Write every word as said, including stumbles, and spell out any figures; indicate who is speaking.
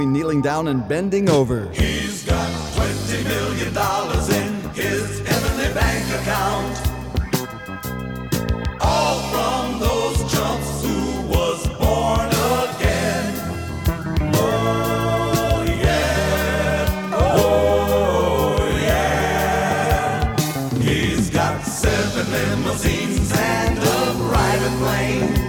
Speaker 1: Kneeling down and bending over.
Speaker 2: He's got twenty million dollars in his heavenly bank account, all from those chumps who was born again. Oh yeah, oh yeah. He's got seven limousines and a private plane.